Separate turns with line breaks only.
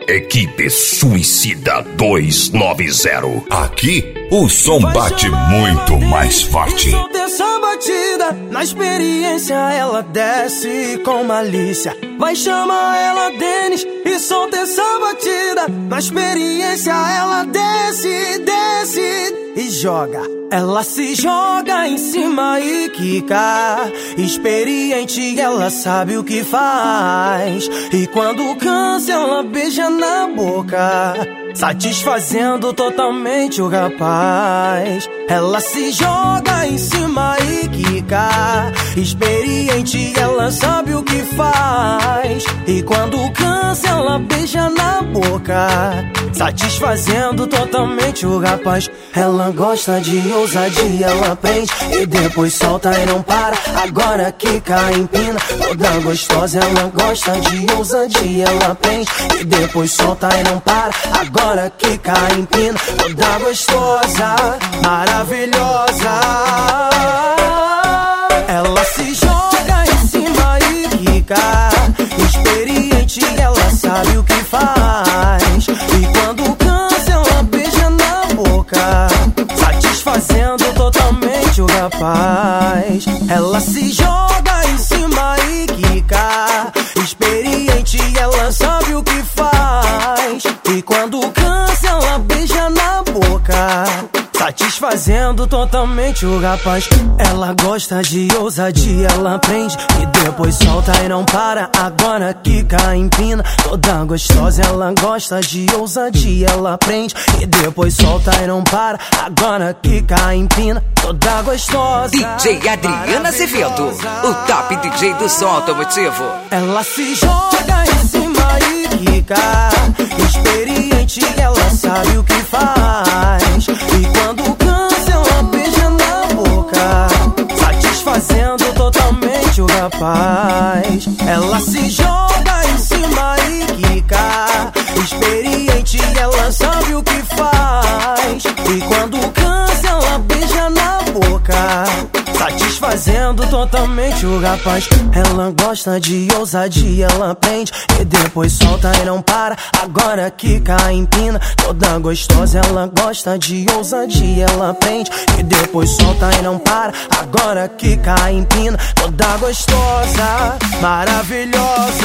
Equipe Suicida 290.
Aqui o som bate muito mais forte.
Solta essa batida, na experiência ela desce com malícia. Vai chamar ela Denis e solta essa batida. Na experiência ela desce, desce e joga. Ela se joga em cima e quica. Experiente, ela sabe o que faz. E quando cansa, ela beija na boca, satisfazendo totalmente o rapaz. Ela se joga em cima e quica. Experiente, ela sabe o que faz. E quando cansa, ela beija na boca, satisfazendo totalmente o rapaz. Ela gosta de ousadia, ela prende e depois solta e não para. Agora quica, empina, toda gostosa. Ela gosta de ousadia, ela prende e depois solta e não para. Agora quica, empina, toda gostosa, maravilhosa. Ela se joga em cima e quica. Experiente, ela sabe o que faz. E quando cansa, ela beija na boca, satisfazendo totalmente o rapaz. Ela se joga em cima e quica. Experiente, ela sabe o que faz. E quando cansa, ela beija na boca, satisfazendo totalmente o rapaz. Ela gosta de ousadia, ela prende e depois solta e não para. Agora quica, empina, toda gostosa. Ela gosta de ousadia, ela prende e depois solta e não para. Agora quica, empina, toda gostosa.
DJ Adriana Azevedo, o top DJ do som automotivo.
Ela se joga em cima e quica. Experiente, ela sabe o que faz. E quando cansa, ela beija na boca, satisfazendo totalmente o rapaz. Ela se joga em cima e quica. Experiente, ela sabe o que faz. E quando cansa, ela beija na boca, satisfazendo totalmente o rapaz. Ela gosta de ousadia, ela prende e depois solta e não para. Agora quica, empina, toda gostosa. Ela gosta de ousadia, ela prende e depois solta e não para. Agora quica, empina, toda gostosa, maravilhosa.